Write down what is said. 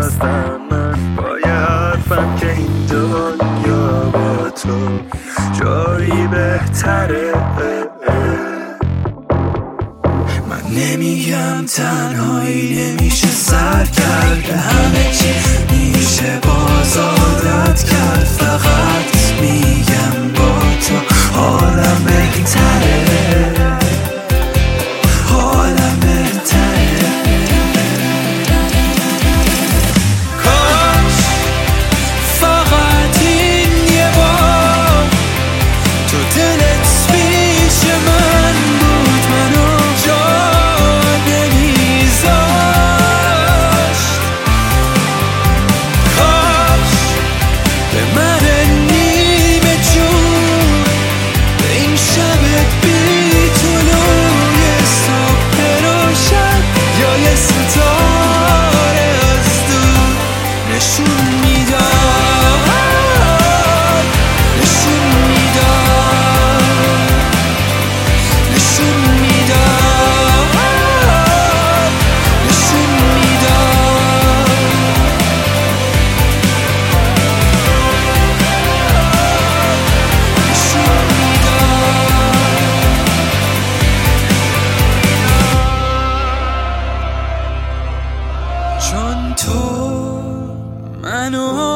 هستم من با یه حرفم که این دنیا با تو جایی بهتره. من نمیگم تنهایی نمیشه سر کرد، همه چی میشه باز عادت کرد، فقط میگم با تو حالم بهتره، حالم بهتره. کاش فقط این یه بار تو دلت پیش من بود، منو جا نمیذاشت. کاش به من نیمه جون به این شب بی طلوع صبح روشن یا یه ستاره از دور نشون میداد، نشون میداد، نشون میداد، نشون میداد. چون تو منو